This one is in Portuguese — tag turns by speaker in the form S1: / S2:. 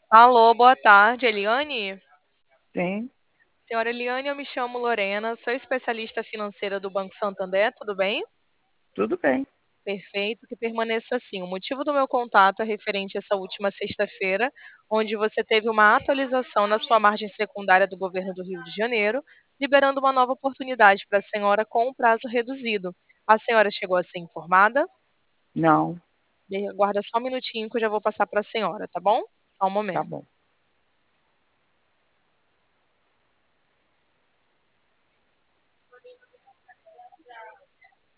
S1: Alô, boa tarde, Eliane.
S2: Sim,
S1: Senhora Eliane, eu me chamo Lorena, sou especialista financeira do Banco Santander, tudo bem?
S2: tudo bem.
S1: Perfeito, que permaneça assim. O motivo do meu contato é referente a essa última sexta-feira, onde você teve uma atualização na sua margem secundária do governo do Rio de Janeiro, liberando uma nova oportunidade para a senhora com um prazo reduzido. A senhora chegou a ser informada?
S2: Não,
S1: Aguarda só um minutinho que eu já vou passar para a senhora, tá bom? Só um
S2: tá
S1: momento.
S2: bom.